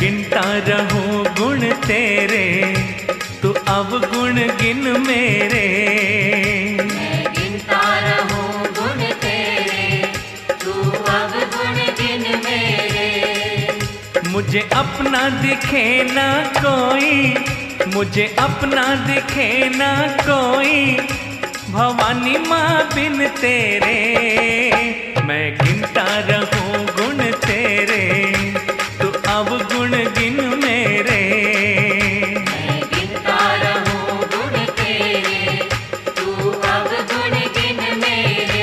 गिनता रहूं गुण तेरे, तू अब गुण गिन मेरे। मैं गिनता रहूं गुण तेरे, तू अब गुण गिन मेरे। मुझे अपना दिखे ना कोई, मुझे अपना दिखे ना कोई, भवानी माँ बिन तेरे। मैं गिनता रहूं गुण तेरे, तू अब गुण गिन मेरे। मैं गिनता रहूं गुण तेरे, तू अब गुण गिन मेरे।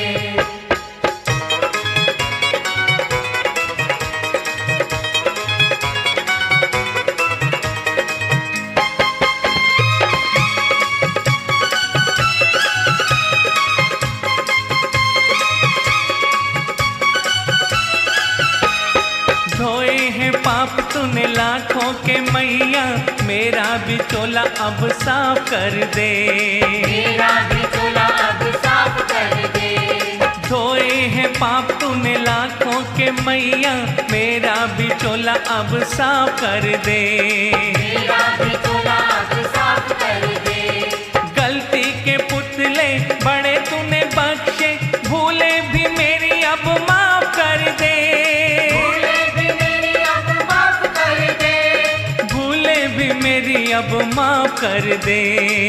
धोए हैं पाप तूने लाखों के मैया, मेरा भी चोला अब साफ कर दे। मेरा भी चोला अब साफ कर दे। धोए हैं पाप तूने लाखों के मैया, मेरा भी चोला अब साफ कर दे। मेरा भी चोला अब साफ कर दे। गलती के पुतले बड़े तूने बख्शे, भूले भी मेरी अब माफ कर दे। भूले भी मेरी अब माफ कर दे। भूले भी मेरी अब माफ कर दे।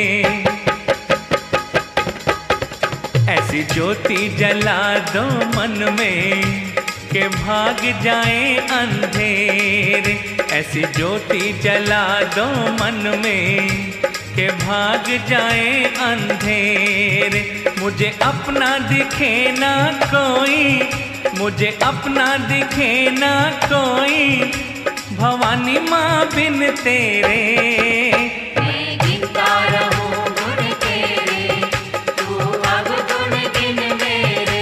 ऐसी ज्योति जला दो मन में के भाग जाए अंधेरे। ऐसी ज्योति जला दो मन में के भाग जाए अंधेरे। मुझे अपना दिखे ना कोई, मुझे अपना दिखे ना कोई, भवानी माँ बिन तेरे। मैं गिनता रहूं गुण तेरे, तू अब गुण गिन मेरे।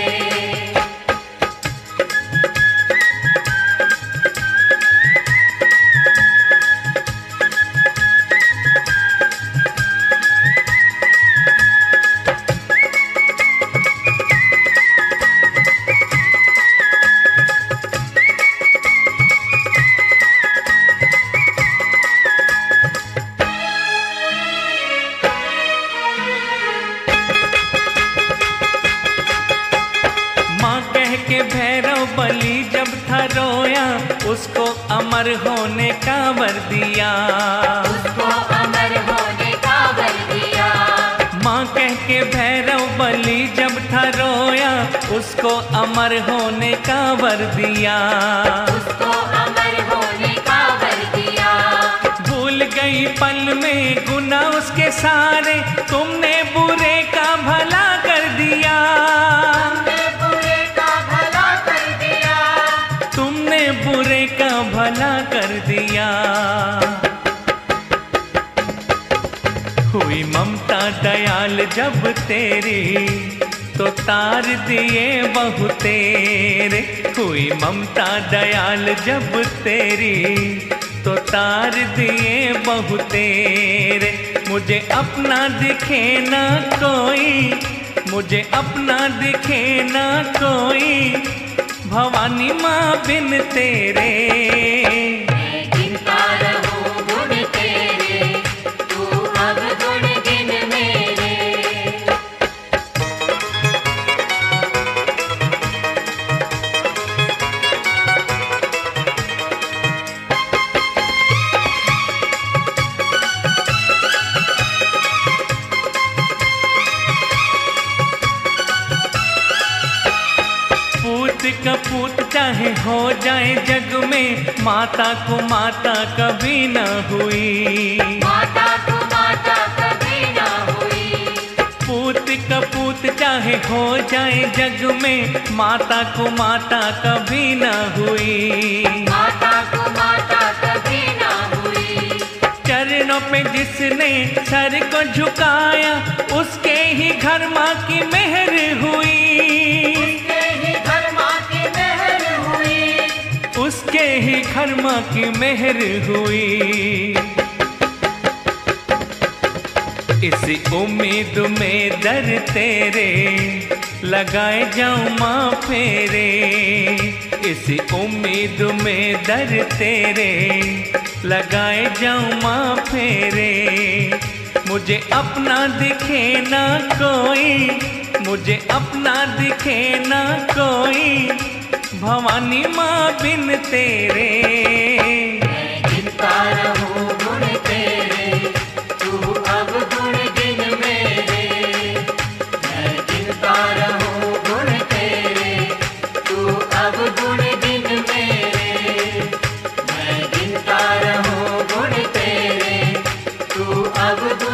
माँ कह के भैरव बलि जब था रोया, उसको अमर होने का वर दिया। उसको अमर होने का वर दिया। माँ कह के भैरव बलि जब था रोया, उसको अमर होने का वर दिया। उसको अमर होने का वर दिया। भूल गई पल में गुनाह उसके सारे, तुमने बुरे का भला कर दिया। तुमने बुरे का भला कर दिया। तुमने बुरे का भला कर दिया। हुई ममता दयाल जब तेरी, तो तार दिए बहु तेरे। हुई ममता दयाल जब तेरी, तो तार दिए बहु तेरे। मुझे अपना दिखे ना कोई, मुझे अपना दिखे ना कोई, भवानी माँ बिन तेरे। मैं गिनता रहूं गुण तेरे, तू अब गुण गिन मेरे। पूत कपूत चाहे हो जाए जग में, माता को माता कभी न हुई। माता को माता कभी ना हुई। पूत कपूत चाहे हो जाए जग में, माता को माता कभी न हुई। माता को माता कभी ना हुई। चरणों पे जिसने सर को झुकाया, उसके ही घर माँ की मेहर हुई। उसके ही घर माँ की मेहर हुई। उसके ही घर माँ की मेहर हुई। इसी उम्मीद में दर तेरे, लगाए जाऊं माँ फेरे, इसी उम्मीद में दर तेरे लगाए जाऊं माँ फेरे। मुझे अपना दिखे ना कोई, मुझे अपना दिखे ना कोई, भवानी माँ बिन तेरे। मैं गिनता रहूं गुण तेरे, तू अब गुण गिन मेरे। मैं गिनता रहूं गुण तेरे, तू अब गुण गिन मेरे। मैं गिनता रहूं गुण तेरे, तू अब